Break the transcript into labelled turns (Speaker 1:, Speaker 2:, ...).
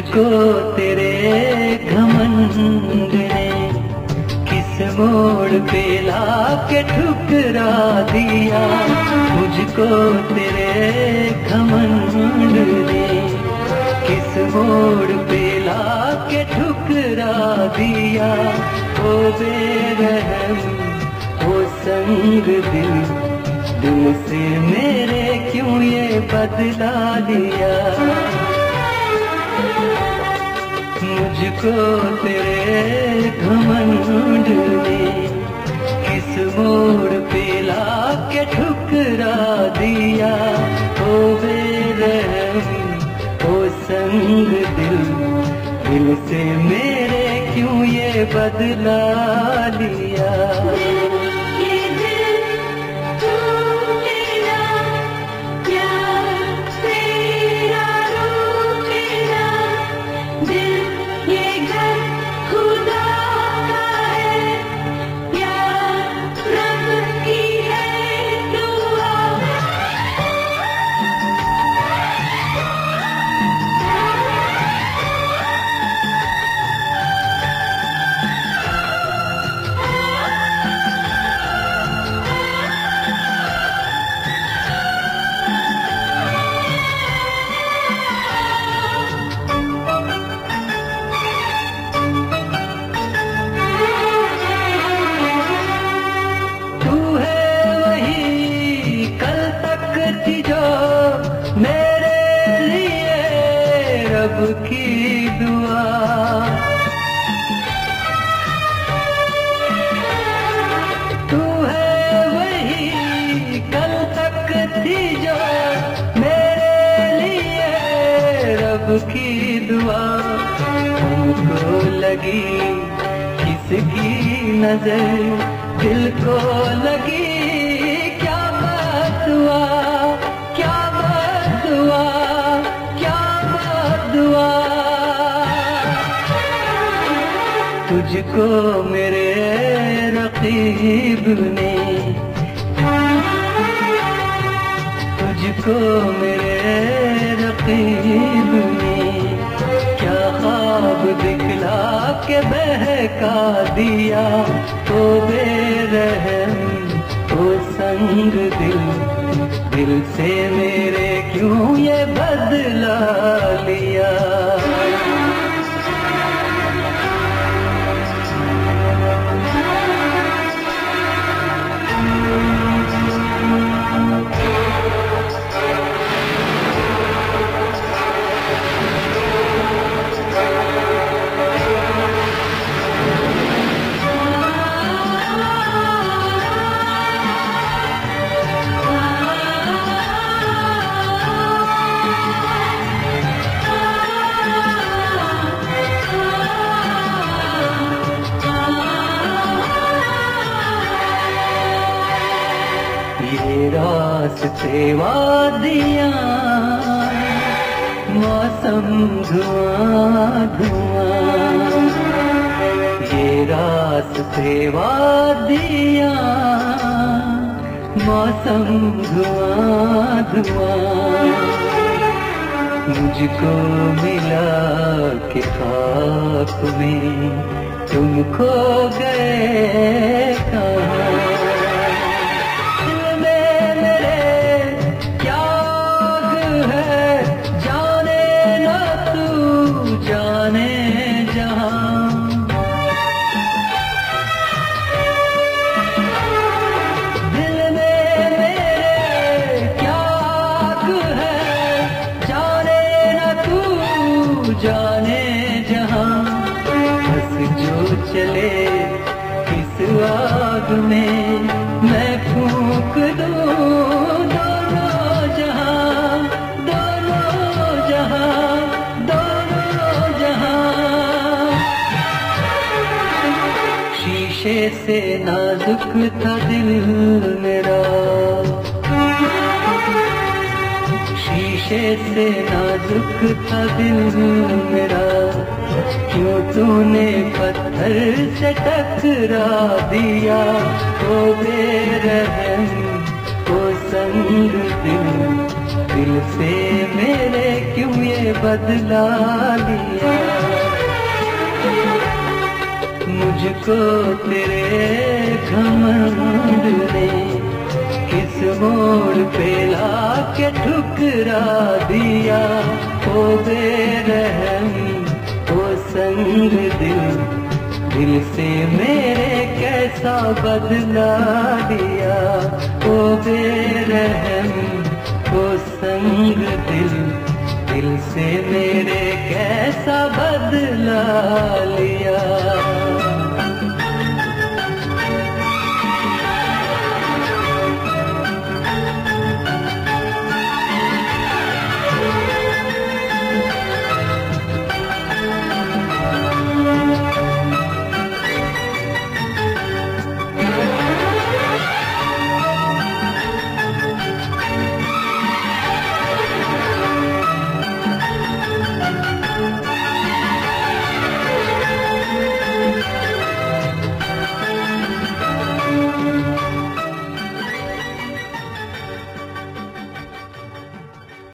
Speaker 1: मुझको तेरे घमंड ने किस मोड़ पे लाके ठुकरा दिया। मुझको तेरे घमंड ने किस मोड़ पे लाके ठुकरा दिया। ओ बेरहम ओ संग दिल से मेरे क्यों ये बदला लिया। मुझको तेरे घमंड ने किस मोड़ पे लाके ठुकरा दिया। ओ बेरहम ओ संग दिल से मेरे क्यों ये बदला लिया। की दुआ तू है वही कल तक थी जो मेरे लिए रब की दुआ। हमको लगी किसकी नजर दिल को लगी क्या बात हुआ क्या बात हुआ क्या बात हुआ। तुझको मेरे रकीब ने तुझको मेरे रकीब ने क्या ख्वाब दिखला के बहका दिया। ओ बेरहम ओ संग दिल से मेरे क्यों ये बदला लिया। ये रास्ते वादियाँ मौसम धुआं धुआं। ये रास्ते वादियाँ मौसम धुआं धुआं। मुझको मिला कि खाक में तुम खो गए कहाँ। जाने जहां बस जो चले इस आग में मैं फूंक दूं दोनों जहां दोनों जहां दोनों जहां। शीशे से नाजुक था दिल मेरा शीशे से नाजुक था दिल मेरा। क्यों तूने पत्थर से टकरा दिया। ओ बेरहम ओ संग दिल दिल से मेरे क्यों ये बदला लिया। मुझको तेरे घमंड ने किस मोड़ पे लाके ठुकरा दिया। ओ बेरहम ओ संग दिल से मेरे कैसा बदला लिया। ओ बेरहम ओ संग दिल से मेरे कैसा बदला लिया।